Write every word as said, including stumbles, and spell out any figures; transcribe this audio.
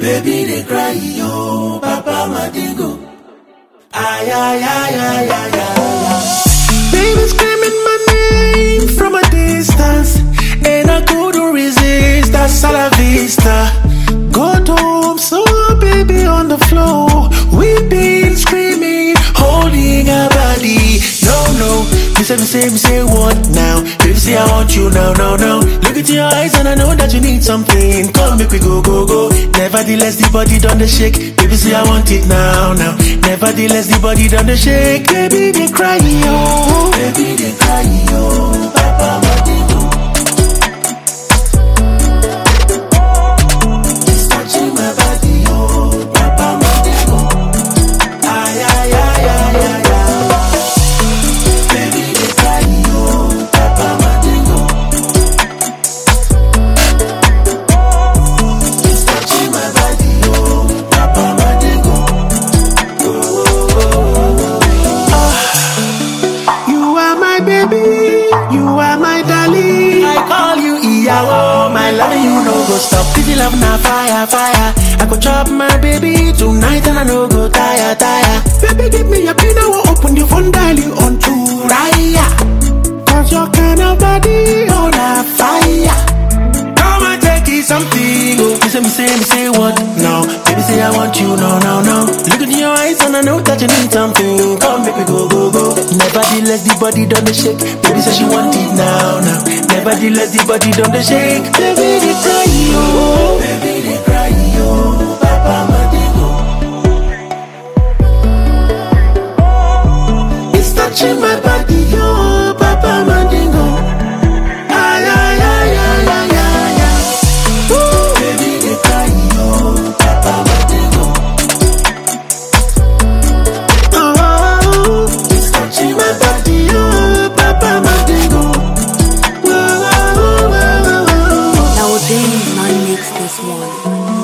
Baby, they cry, yo, Papa Mandingo. Ay, ay, ay, ay, ay, ay, ay. Baby screaming my name from a distance, and I couldn't resist. Hasta la vista. Go to home, so baby on the floor. We've been screaming, holding our body. No, no, me say, me say, me say what now? Baby say I want you now, now, now. Look into your eyes and I know that you need something. Come make we go, go, go. Nevertheless the body done the shake. Baby say I want it now, now. Nevertheless the body done the shake. Baby they cry, yo. Baby, they cry, yo, Papa Mandingo. It's touching my body, yo, Papa Mandingo. Ay, ay, ay, ay, ay, ay. Baby, they cry, yo, Papa Mandingo. It's touching my body, yo, Papa Mandingo. Oh, oh, oh, oh, oh. You are my baby, you are my darling. I call you Iyawo, my love you no go stop. If you love na fire, fire. I go chop my baby tonight and I no go tire, tire. Baby give me your pin, I will open the phone, dial you on to Raya. Cause your kind of body on a fire. Come and take it something. Oh, me say, me say, me say what now? Baby say I want you, no, no, no. Look into your eyes and I know that you need something. Come baby go, go, go. Nevertheless the body done the shake. Baby say she want it now, now. Nevertheless the body done the shake. Baby they cry, yo. Baby, they cry, yo, Papa Mandingo. It's touching my body, yo, Papa Mandingo. Ay, ay, ay, ay, ay, ay, ay. Ooh. Baby, they cry, yo, Papa Mandingo. Oh, it's touching my body, yo, Papa Mandingo. Whoa, whoa, whoa, whoa, whoa. Now James, I mix this one.